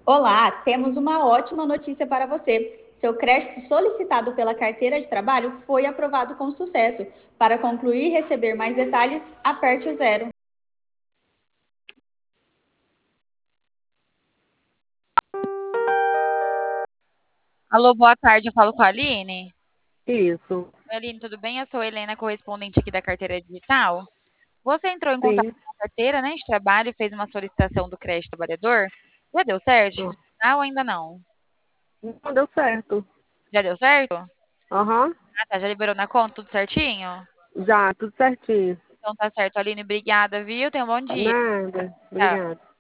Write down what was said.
Olá, temos uma ótima notícia para você. Seu crédito solicitado pela carteira de trabalho foi aprovado com sucesso. Para concluir e receber mais detalhes, aperte o zero. Alô, boa tarde, eu falo com a Aline. Isso, Oi, Aline, tudo bem? Eu sou a Helena, correspondente aqui da carteira digital. Você entrou em contato sim. com a carteira, né, de trabalho e fez uma solicitação do crédito trabalhador? Já deu certo de Ah, digital ou ainda não? não deu certo. Já deu certo? Aham, Ah, tá, já liberou na conta, tudo certinho? já, tudo certinho. Então tá certo, Aline, obrigada, viu? Tenha um bom dia. Nada, Tchau. obrigada.